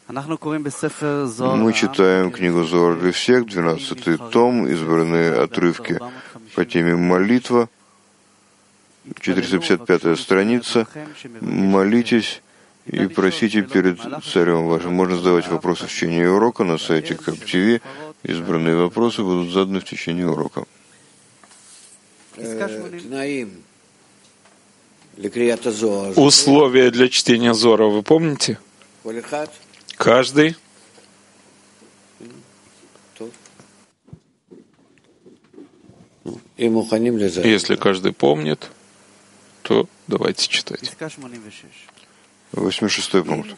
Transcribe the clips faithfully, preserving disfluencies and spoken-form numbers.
Мы читаем книгу Зоар для всех, двенадцатый том, избранные отрывки по теме молитва, четыреста пятьдесят пятая страница. Молитесь и просите перед царем вашим. Можно задавать вопросы в течение урока на сайте КабТВ. Избранные вопросы будут заданы в течение урока. Условия для чтения Зора вы помните? Каждый. Если каждый помнит, то давайте читать. восемьдесят шестой пункт.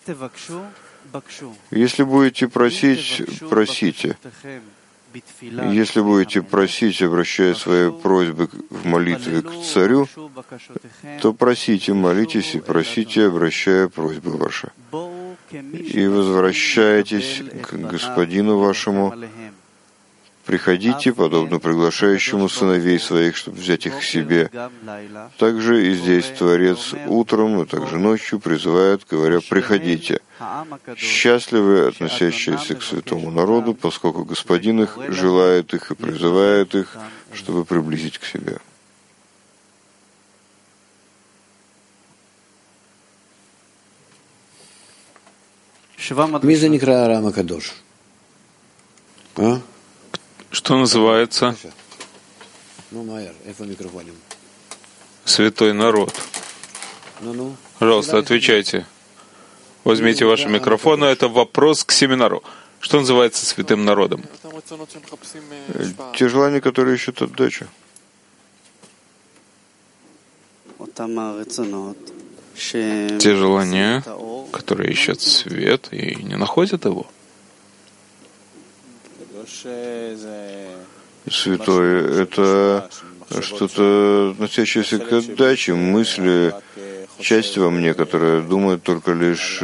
Если будете просить, просите. Если будете просить, обращая свои просьбы в молитве к царю, то просите, молитесь и просите, обращая просьбы ваши. И возвращайтесь к господину вашему. Приходите, подобно приглашающему сыновей своих, чтобы взять их к себе. Также и здесь Творец утром и также ночью призывает, говоря: «Приходите». Счастливы, относящиеся к святому народу, поскольку Господин их желает их и призывает их, чтобы приблизить к себе. Что называется святой народ? Пожалуйста, отвечайте. Возьмите ваши микрофоны. Это вопрос к семинару. Что называется святым народом? Те желания, которые ищут отдачу. Те желания, которые ищут свет и не находят его. Святое — это что-то, относящееся к отдаче, мысли, часть во мне, которая думает только лишь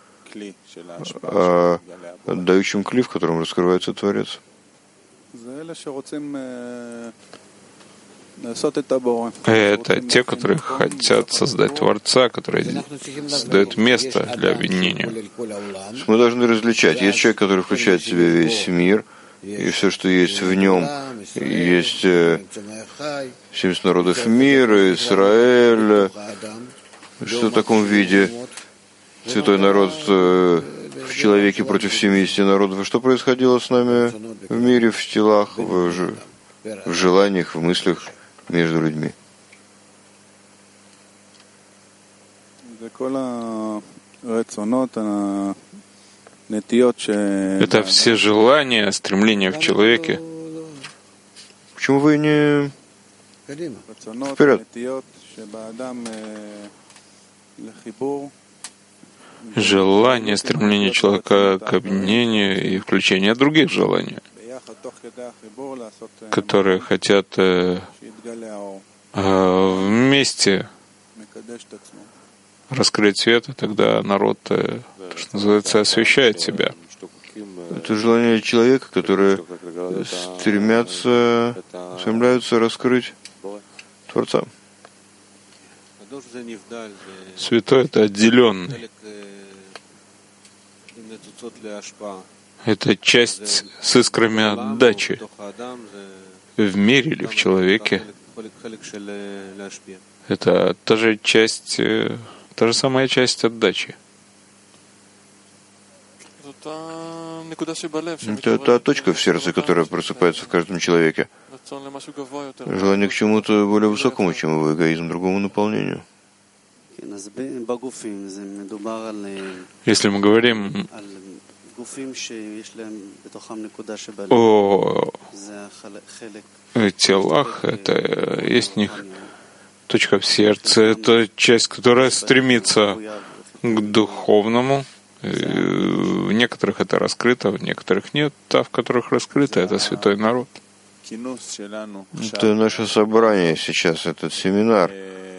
о отдающем кли, в котором раскрывается Творец. Это те, которые хотят создать Творца, которые создают место для обвинения. Мы должны различать. Есть человек, который включает в себя весь мир, и все, что есть в нем. Есть семьдесят народов мира, Израиль. Что в таком виде святой народ в человеке против семидесяти народов? И что происходило с нами в мире, в телах, в, ж... в желаниях, в мыслях между людьми? Это все желания, стремления в человеке. Почему вы не вперед? Желание, стремление человека к объединению и включение других желаний, которые хотят э, э, вместе раскрыть свет, и тогда народ, э, что называется, освещает себя. Это желание человека, которые стремятся, стремляются раскрыть Творца. Святой — это отделенный. Это часть с искрами отдачи в мире или в человеке. Это та же часть, та же самая часть отдачи. Это та точка в сердце, которая просыпается в каждом человеке. Желание к чему-то более высокому, чем его эгоизм, другому наполнению. Если мы говорим о телах, это есть в них точка в сердце, это часть, которая стремится к духовному. В некоторых это раскрыто, в некоторых нет, а в которых раскрыто — это святой народ. Это наше собрание сейчас, этот семинар.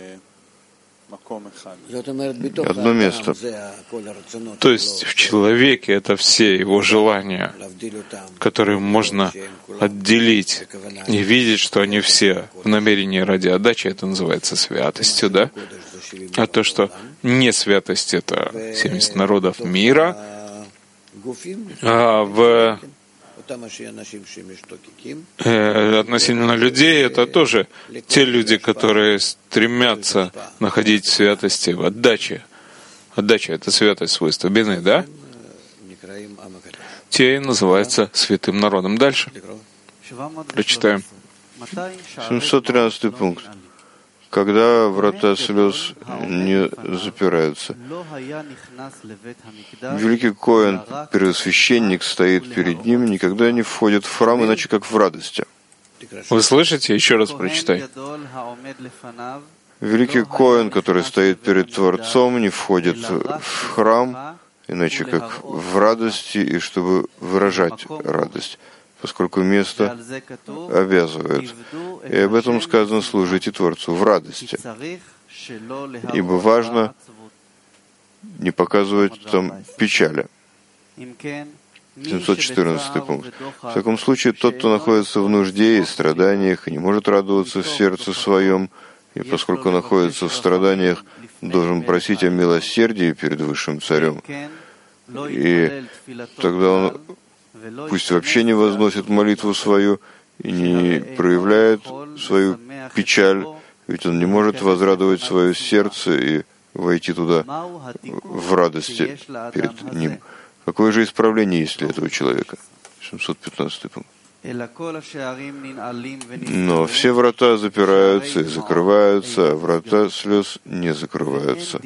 Одно место. То есть в человеке это все его желания, которые можно отделить и видеть, что они все в намерении ради отдачи. Это называется святостью, да? А то, что не святость — это семьдесят народов мира, А в э, относительно людей это тоже те люди, которые стремятся находить святости в отдаче. Отдача — это святость свойства бины, да? Те и называются святым народом. Дальше. Прочитаем. семьсот тринадцатый пункт. Когда врата слез не запираются. Великий Коэн, первосвященник, стоит перед ним, никогда не входит в храм, иначе как в радости. Вы слышите? Еще раз прочитай. Великий Коэн, который стоит перед Творцом, не входит в храм, иначе как в радости, и чтобы выражать радость, поскольку место обязывает. И об этом сказано: служите Творцу в радости. Ибо важно не показывать там печали. семьсот четырнадцатый пункт. В таком случае, тот, кто находится в нужде и страданиях, и не может радоваться в сердце своем, и поскольку находится в страданиях, должен просить о милосердии перед Высшим Царем. И тогда он пусть вообще не возносит молитву свою и не проявляет свою печаль, ведь он не может возрадовать свое сердце и войти туда в радости перед ним. Какое же исправление есть для этого человека? семьсот пятнадцатый пункт. Но все врата запираются и закрываются, а врата слез не закрываются.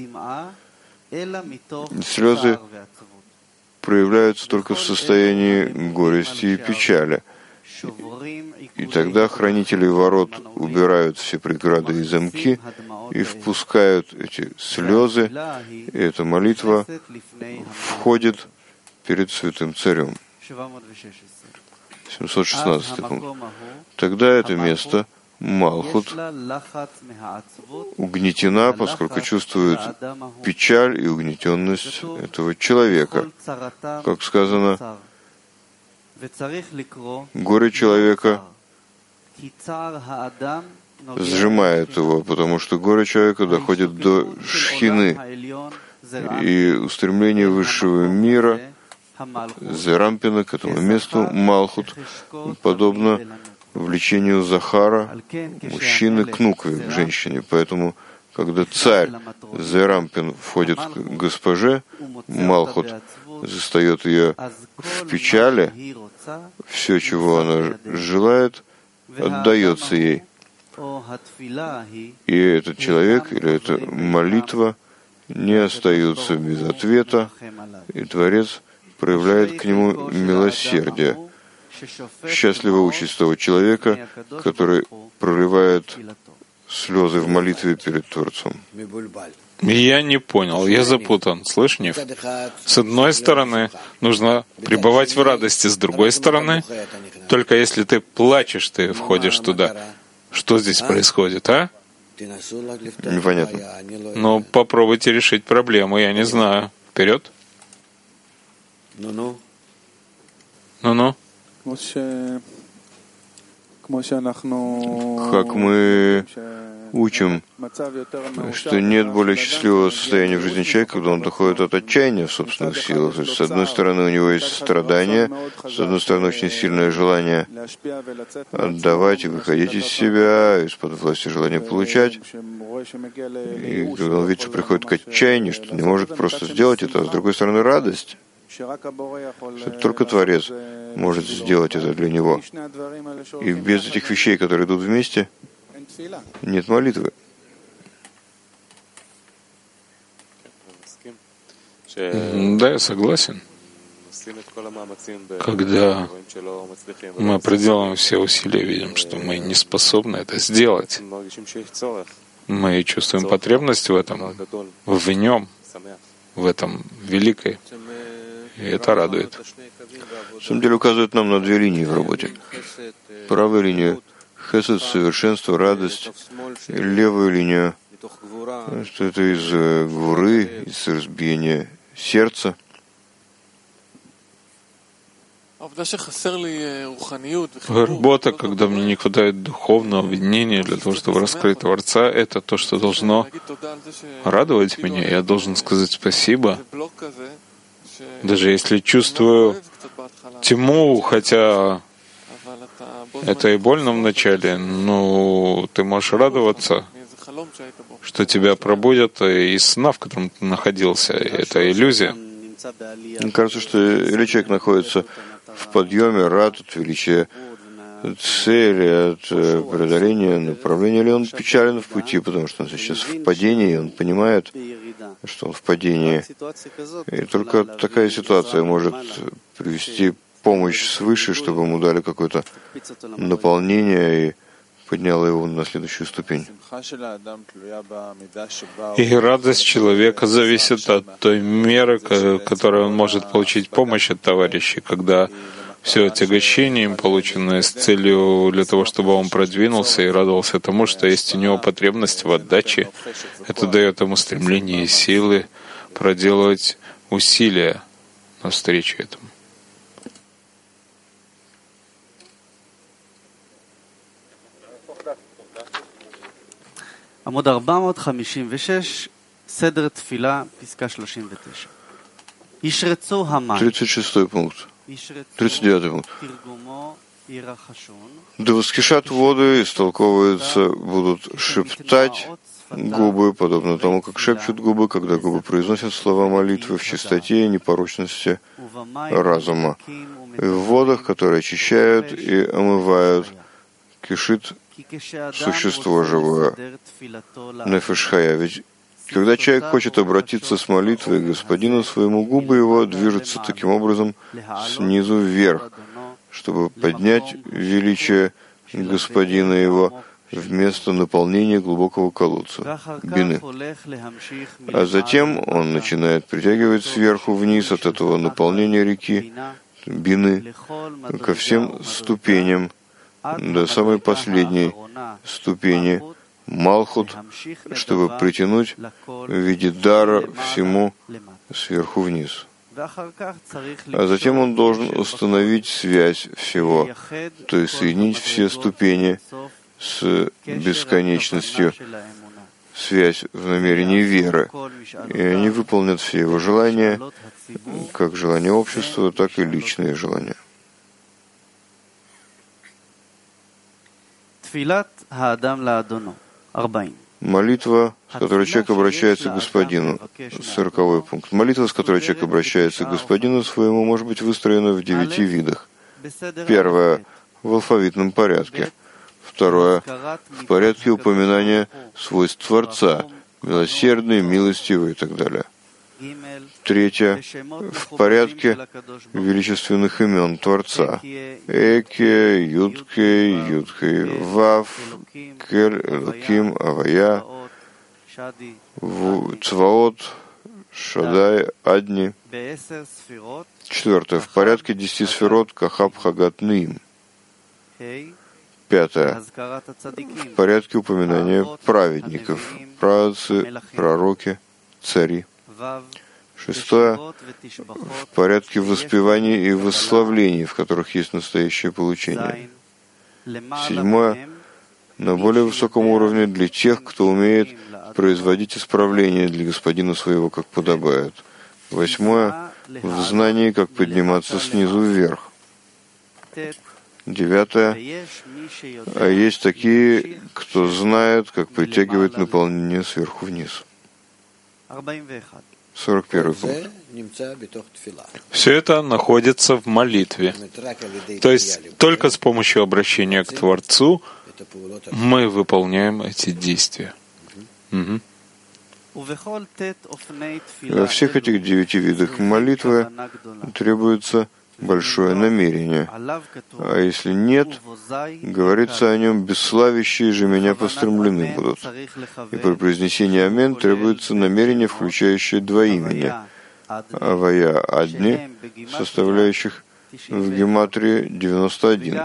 Слезы проявляются только в состоянии горести и печали. И тогда хранители ворот убирают все преграды и замки и впускают эти слезы, и эта молитва входит перед Святым Царем. семьсот шестнадцатый пункт. Тогда это место, Малхут, угнетена, поскольку чувствует печаль и угнетенность этого человека. Как сказано, горе человека сжимает его, потому что горе человека доходит до шхины, и устремление высшего мира Зерампина к этому месту, Малхут, подобно влечению Захара, мужчины, к нукве, к женщине. Поэтому, когда царь Зерампин входит к госпоже, Малхут застает ее в печали, все, чего она желает, отдается ей. И этот человек или эта молитва не остаются без ответа, и Творец проявляет к нему милосердие. Счастлива участь того человека, который проливает слезы в молитве перед Творцом. Я не понял, я запутан. Слышь, Нив? С одной стороны, нужно пребывать в радости, с другой стороны, только если ты плачешь, ты входишь туда. Что здесь происходит, а? Непонятно. Ну, попробуйте решить проблему, я не знаю. Вперед. Ну-ну. Ну-ну. Как мы учим, что нет более счастливого состояния в жизни человека, когда он доходит от отчаяния в собственных силах. То есть, с одной стороны, у него есть страдания, с одной стороны, очень сильное желание отдавать и выходить из себя, из-под власти желания получать. И когда он видит, что приходит к отчаянию, что не может просто сделать это, а с другой стороны, радость, что только Творец может сделать это для него. И без этих вещей, которые идут вместе, нет молитвы. Да, я согласен. Когда мы проделываем все усилия, видим, что мы не способны это сделать, мы чувствуем потребность в этом, в нем, в этом великой. И это радует. На самом деле указывает нам на две линии в работе. Правая линия — хесед, совершенство, радость. И левая линия — что это из гвуры, из разбиения сердца. Работа, когда мне не хватает духовного видения для того, чтобы раскрыть Творца, это то, что должно радовать меня. Я должен сказать спасибо Даже если чувствую тьму, хотя это и больно вначале, но ты можешь радоваться, что тебя пробудят из сна, в котором ты находился. Это иллюзия. Мне кажется, что или человек находится в подъеме, рад от величия цели, от преодоления направления, или он печален в пути, потому что он сейчас в падении, и он понимает, что он в падении. И только такая ситуация может привести помощь свыше, чтобы ему дали какое-то наполнение и подняло его на следующую ступень. И радость человека зависит от той меры, которой он может получить помощь от товарищей, когда все отягощение им, полученное с целью для того, чтобы он продвинулся и радовался тому, что есть у него потребность в отдаче, это дает ему стремление и силы проделывать усилия навстречу этому. עמוד ארבע מאות חמישים ושש, סדר תפילה, פסקה שלושים ותשע. ישרצו המים. тридцать шестой пункт. тридцать девятый пункт. Да воскрешат воды, истолковываются, будут шептать губы, подобно тому, как шепчут губы, когда губы произносят слова молитвы в чистоте и непорочности разума. И в водах, которые очищают и омывают, кишит существо живое, нефеш хая. Ведь когда человек хочет обратиться с молитвой к Господину своему, губы его движутся таким образом снизу вверх, чтобы поднять величие Господина его вместо наполнения глубокого колодца, бины. А затем он начинает притягивать сверху вниз от этого наполнения реки, бины, ко всем ступеням, до самой последней ступени, Малхут, чтобы притянуть в виде дара всему сверху вниз. А затем он должен установить связь всего, то есть соединить все ступени с бесконечностью, связь в намерении веры. И они выполнят все его желания, как желания общества, так и личные желания. Молитва, с которой человек обращается к Господину. Сороковой пункт. Молитва, с которой человек обращается к Господину своему, может быть выстроена в девяти видах. Первое — в алфавитном порядке. Второе — в порядке упоминания свойств Творца, милосердный, милостивый и так далее. Третье — в порядке величественных имен Творца. Эке, Юдке, Юдхей, Вав, Кель, Элоким, Авая, Цваот, Шадай, Адни. Четвертое — в порядке десяти сферот Кахаб, Хагат, Ниим. Пятое — в порядке упоминания праведников, праотцы, пророки, цари. Шестое — в порядке воспеваний и восславлений, в которых есть настоящее получение. Седьмое — на более высоком уровне для тех, кто умеет производить исправления для Господина своего, как подобает. Восьмое — в знании, как подниматься снизу вверх. Девятое — а есть такие, кто знает, как притягивать наполнение сверху вниз. сорок первый пункт. Все это находится в молитве. То есть только с помощью обращения к Творцу мы выполняем эти действия. Угу. Во всех этих девяти видах молитвы требуется большое намерение. А если нет, говорится о нем, бесславящие же меня постремлены будут. И при произнесении «Амен» требуется намерение, включающее два имени. Авая Адни, составляющих в гематрии девяносто один.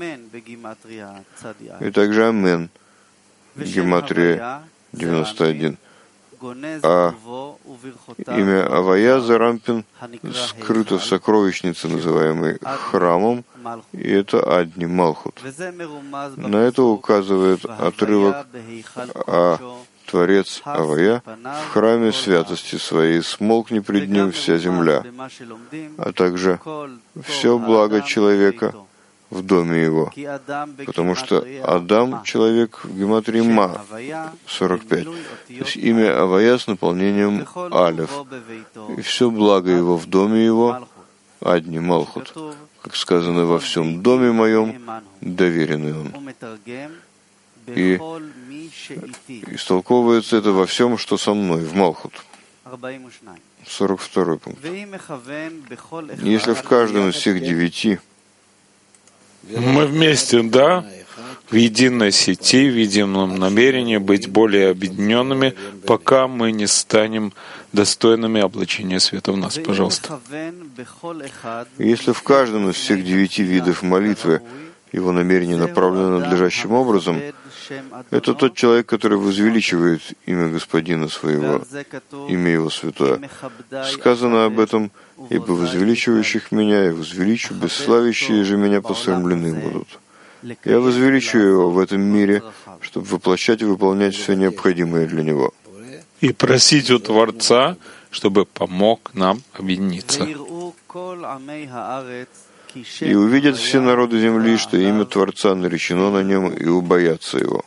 И также Амен, гематрия девяносто один. А имя Авая Зарампин скрыто в сокровищнице, называемой храмом, и это Адни Малхут. На это указывает отрывок о Творец Авая, в храме святости своей смолкни пред ним вся земля, а также все благо человека в доме его, потому что Адам — человек в гематрии Ма, сорок пять, то есть имя Авая с наполнением Алеф, и все благо его в доме его, Адни Малхут, как сказано, во всем доме моем доверенный он. И истолковывается это во всем, что со мной, в Малхут. сорок второй пункт. Если в каждом из всех девяти мы вместе, да, в единой сети, в едином намерении быть более объединенными, пока мы не станем достойными облачения света в нас. Пожалуйста. Если в каждом из всех девяти видов молитвы его намерение направлено надлежащим образом, это тот человек, который возвеличивает имя Господина своего, имя его святое. Сказано об этом: «Ибо возвеличивающих меня я возвеличу, бесславящие же меня посрамлены будут». Я возвеличу его в этом мире, чтобы воплощать и выполнять все необходимое для него. И просить у Творца, чтобы помог нам объединиться. И увидят все народы земли, что имя Творца наречено на нем, и убоятся его.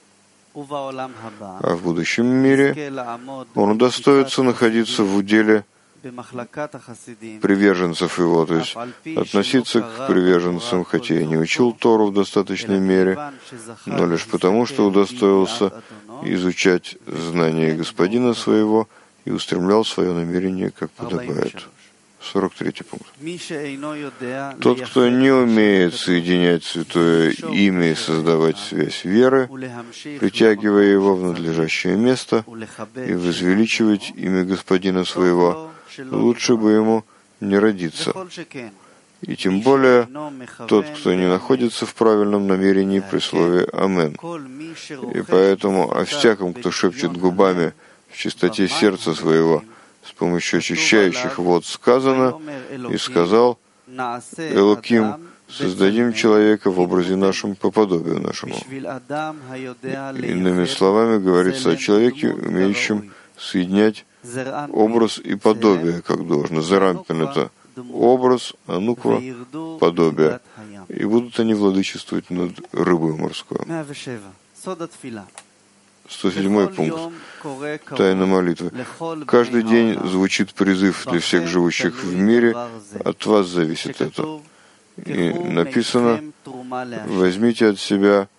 А в будущем мире он удостоится находиться в уделе приверженцев его, то есть относиться к приверженцам, хотя и не учил Тору в достаточной мере, но лишь потому, что удостоился изучать знания Господина своего и устремлял свое намерение, как подобает. сорок третий пункт. Тот, кто не умеет соединять святое имя и создавать связь веры, притягивая его в надлежащее место и возвеличивать имя Господина своего, лучше бы ему не родиться. И тем более тот, кто не находится в правильном намерении при слове «Амен». И поэтому о всяком, кто шепчет губами в чистоте сердца своего, с помощью очищающих вод сказано, и сказал: «Элоким, создадим человека в образе нашем, по подобию нашему». Иными словами, говорится о человеке, умеющем соединять образ и подобие, как должно. Зарампин — это образ, а нуква — подобие. И будут они владычествовать над рыбой морской. сто седьмой пункт. Тайна молитвы. Каждый день звучит призыв для всех живущих в мире. От вас зависит это. И написано: возьмите от себя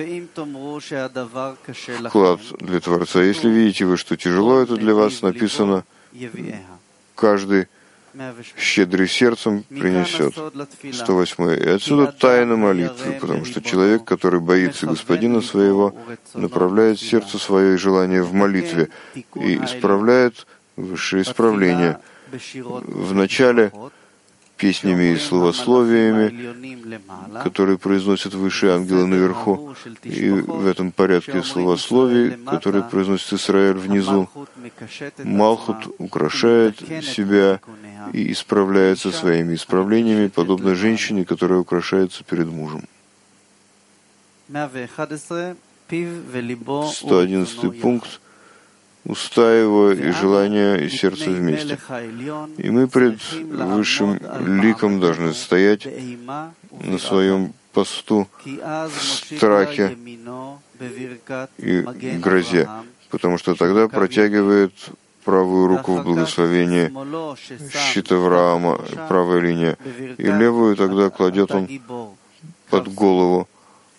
вклад для Творца. Если видите вы, что тяжело это для вас, написано: каждый щедрый сердцем принесет. сто восьмой. И отсюда тайна молитвы, потому что человек, который боится Господина своего, направляет сердце свое и желание в молитве и исправляет высшее исправление. Вначале песнями и словословиями, которые произносят высшие ангелы наверху, и в этом порядке словословий, которые произносит Исраэль внизу, Малхут украшает себя и исправляется своими исправлениями, подобно женщине, которая украшается перед мужем. сто одиннадцатый пункт. Уста его и желания и сердце вместе. И мы пред высшим ликом должны стоять на своем посту в страхе и грозе, потому что тогда протягивает правую руку в благословение щит Авраама, правая линия, и левую тогда кладет он под голову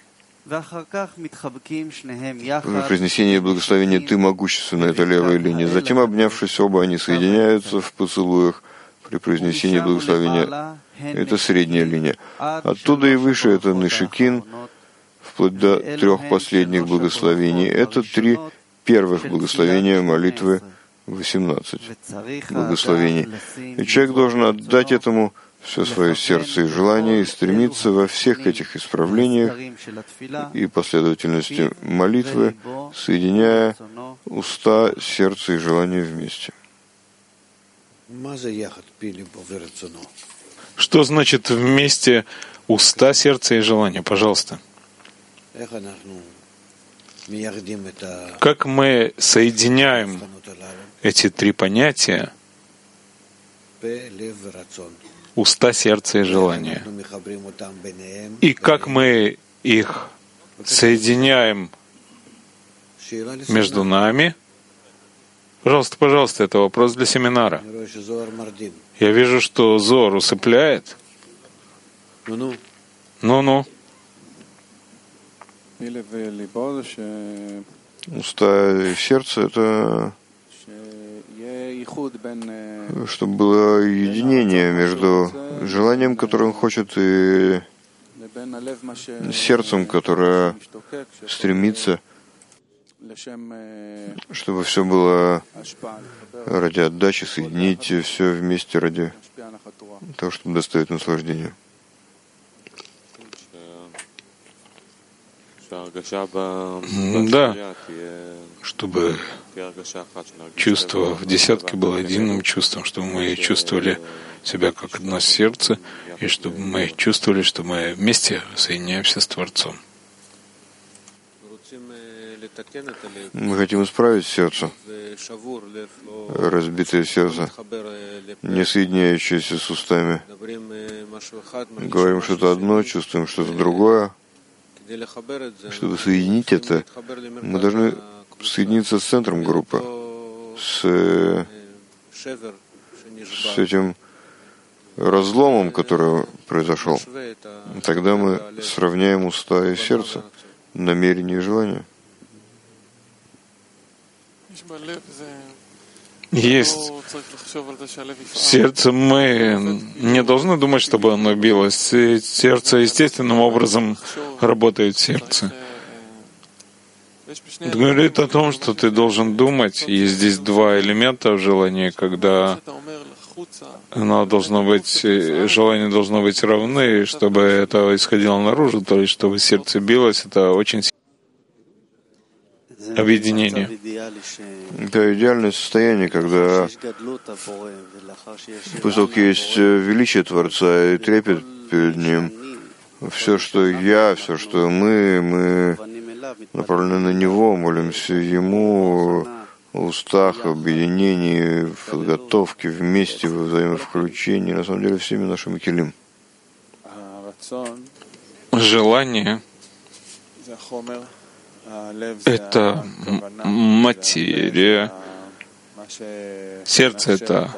в произнесении благословения «Ты могущественный» — это левая линия. Затем, обнявшись, оба они соединяются в поцелуях при произнесении благословения. Это средняя линия. Оттуда и выше это Нишикин, вплоть до трех последних благословений. Это три первых благословения молитвы, восемнадцать благословений. И человек должен отдать этому все свое сердце и желание и стремиться во всех этих исправлениях и последовательности молитвы, соединяя уста, сердце и желание вместе. Что значит вместе уста, сердце и желание? Пожалуйста. Как мы соединяем эти три понятия: уста, сердце и желание, и как мы их соединяем между нами. Пожалуйста, пожалуйста, это вопрос для семинара. Я вижу, что Зоар усыпляет. Ну-ну. Уста и сердце — это чтобы было единение между желанием, которое он хочет, и сердцем, которое стремится, чтобы все было ради отдачи, соединить все вместе ради того, чтобы доставить наслаждение. Да, чтобы чувство в десятке было единым чувством, чтобы мы чувствовали себя как одно сердце, и чтобы мы чувствовали, что мы вместе соединяемся с Творцом. Мы хотим исправить сердце, разбитое сердце, не соединяющееся с устами. Говорим что-то одно, чувствуем что-то другое. Чтобы соединить это, мы должны соединиться с центром группы, с, с этим разломом, который произошел. Тогда мы сравняем уста и сердце, намерение и желание. Есть сердце, мы не должны думать, чтобы оно билось. Сердце естественным образом работает в сердце. Это говорит о том, что ты должен думать. Есть здесь два элемента в желании, когда оно должно быть, желание должно быть равны, чтобы это исходило наружу, то есть чтобы сердце билось, это очень сильно. Объединение. Это идеальное состояние, когда после того, как есть величие Творца и трепет перед Ним, все, что я, все, что мы, мы направлены на Него, молимся Ему в устах, в объединении, в подготовке, вместе, в взаимовключении, на самом деле, всеми нашими келим. Желание — это материя, сердце — это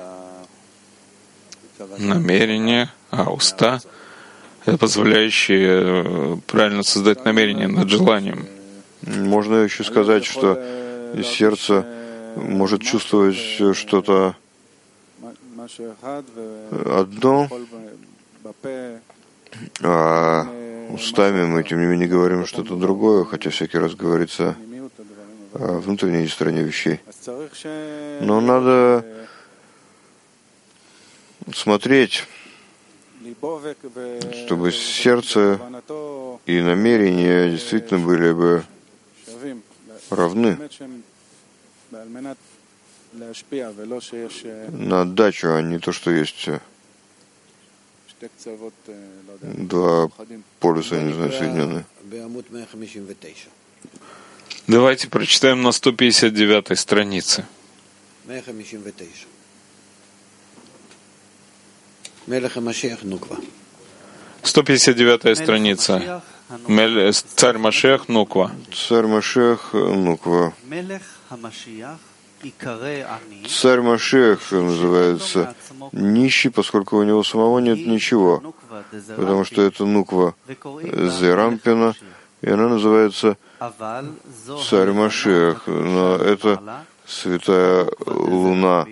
намерение, а уста — это позволяющие правильно создать намерение над желанием. Можно еще сказать, что сердце может чувствовать что-то одно, а устами мы, тем не менее, говорим что-то другое, хотя всякий раз говорится о внутренней стороне вещей. Но надо смотреть, чтобы сердце и намерения действительно были бы равны на отдачу, а не то, что есть два полюса, не знаю, соединенные. Давайте прочитаем на сто пятьдесят девятой странице. сто пятьдесят девятая страница. Царь Машиах Нуква. Царь Машиах Нуква. Царь Машиах называется нищий, поскольку у него самого нет ничего, потому что это Нуква Зерампина, и она называется Царь Машиах. Но это святая луна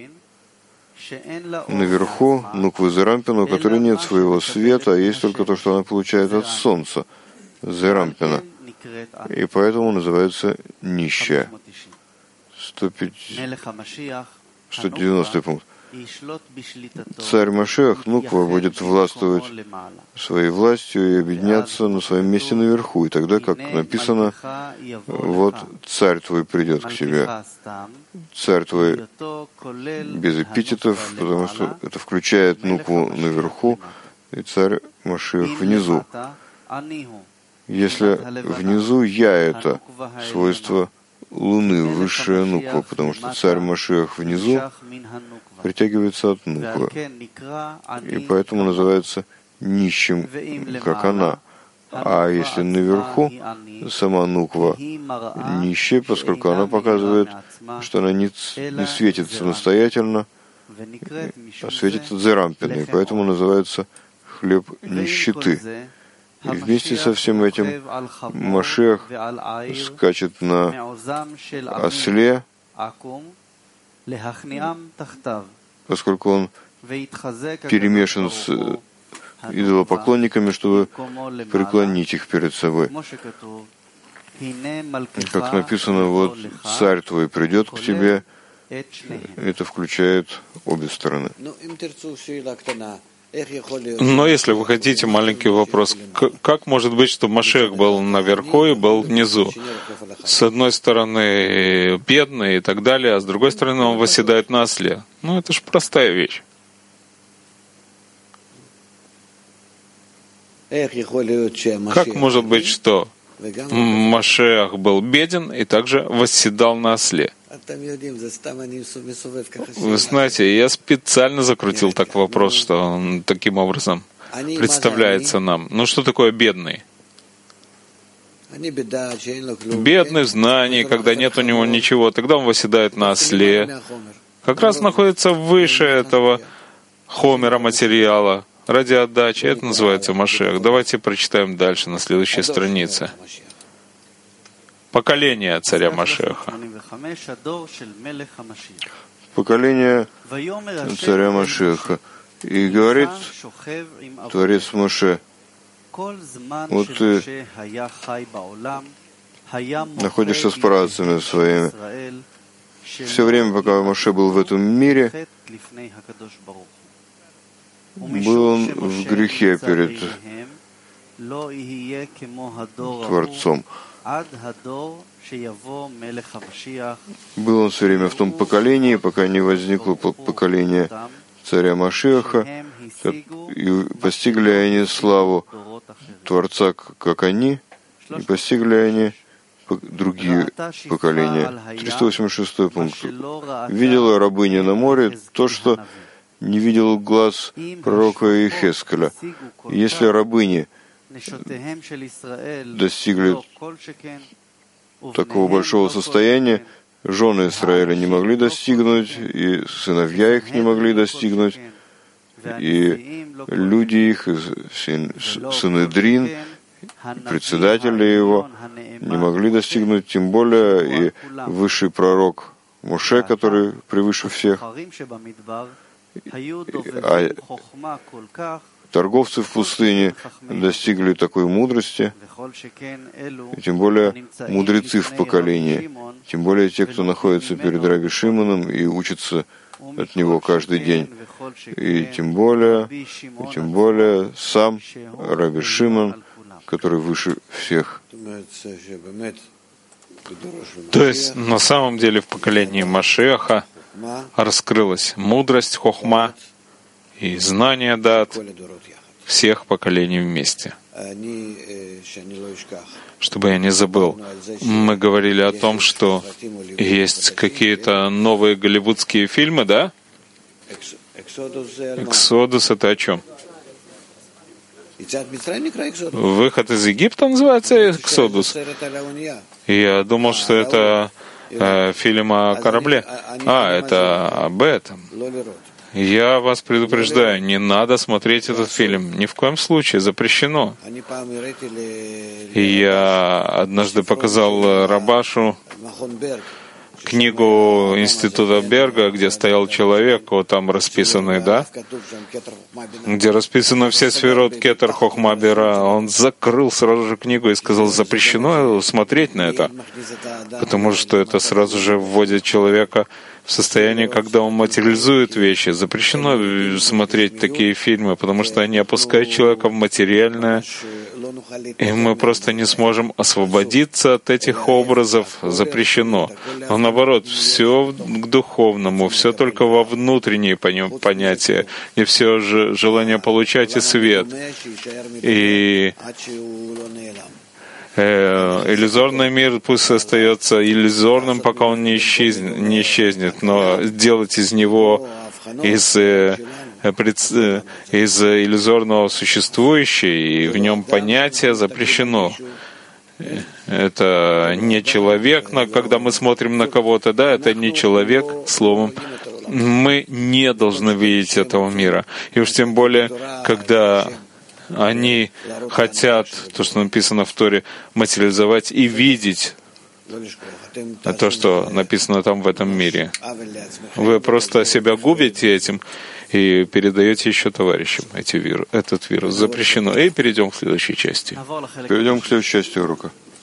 наверху, Нуква Зерампина, у которой нет своего света, а есть только то, что она получает от солнца, Зерампина, и поэтому называется нищая. сто девяностый пункт. Царь Машиах Нуква будет властвовать своей властью и объединяться на своем месте наверху. И тогда, как написано, вот царь твой придет к тебе. Царь твой без эпитетов, потому что это включает Нукву наверху и царь Машиах внизу. Если внизу я — это свойство Луны, высшая нуква, потому что царь Машиах внизу притягивается от нуквы, и поэтому называется нищим, как она. А если наверху сама нуква нищая, поскольку она показывает, что она не, не светит самостоятельно, а светит от Зерампина, и поэтому называется хлеб нищеты. И вместе со всем этим Машиах скачет на осле, поскольку он перемешан с идолопоклонниками, чтобы преклонить их перед собой. Как написано, вот царь твой придет к тебе, это включает обе стороны. Но если вы хотите, маленький вопрос. Как может быть, что Машиах был наверху и был внизу? С одной стороны бедный и так далее, а с другой стороны он восседает на осле. Ну, это же простая вещь. Как может быть, что Машиах был беден и также восседал на осле? Вы знаете, я специально закрутил так вопрос, что он таким образом представляется нам. Ну что такое бедный? Бедный в знании, когда нет у него ничего, тогда он восседает на осле. Как раз находится выше этого хомера материала. Ради отдачи. Это называется Машиах. Давайте прочитаем дальше на следующей странице. Поколение царя Машиаха. Поколение царя Машиаха. И говорит Творец Моше: вот ты находишься с працами своими. Все время, пока Моше был в этом мире, был он в грехе перед Творцом. Был он все время в том поколении, пока не возникло поколение царя Машиаха, и постигли они славу Творца, как они, и постигли они другие поколения. триста восемьдесят шестой пункт. Видела рабыня на море то, что не видел глаз пророка Иехескеля. Если рабыни достигли такого большого состояния, жены Израиля не могли достигнуть, и сыновья их не могли достигнуть, и люди их, Синедрин, председатели его, не могли достигнуть, тем более и высший пророк Моше, который превыше всех. А торговцы в пустыне достигли такой мудрости, и тем более мудрецы в поколении, тем более те, кто находится перед Раби Шимоном и учится от него каждый день, и тем более, и тем более сам Раби Шимон, который выше всех. То есть, на самом деле, в поколении Машиаха раскрылась мудрость, хохма и знание дат всех поколений вместе. Чтобы я не забыл, мы говорили о том, что есть какие-то новые голливудские фильмы, да? Эксодус — это о чем? Выход из Египта называется Эксодус. Я думал, что это э, фильм о корабле. А, это об этом. Я вас предупреждаю, не надо смотреть этот фильм. Ни в коем случае, запрещено. И я однажды показал Рабашу книгу Института Берга, где стоял человек, вот там расписанный, да, где расписаны все сферот Кетер Хохма Бера. Он закрыл сразу же книгу и сказал, запрещено смотреть на это, потому что это сразу же вводит человека в состояние, когда он материализует вещи. Запрещено смотреть такие фильмы, потому что они опускают человека в материальное, и мы просто не сможем освободиться от этих образов. Запрещено. Но наоборот, все к духовному, все только во внутренние понятия, и все же желание получать и свет. И Э, иллюзорный мир пусть остается иллюзорным, пока он не исчезнет, не исчезнет, но делать из него, из, из иллюзорного существующее, и в нем понятие запрещено. Это не человек, но когда мы смотрим на кого-то, да, это не человек, словом, мы не должны видеть этого мира. И уж тем более, когда они хотят, то, что написано в Торе, материализовать и видеть то, что написано там в этом мире. Вы просто себя губите этим и передаете еще товарищам эти вирус, этот вирус. Запрещено. И перейдем к следующей части. Перейдем к следующей части урока.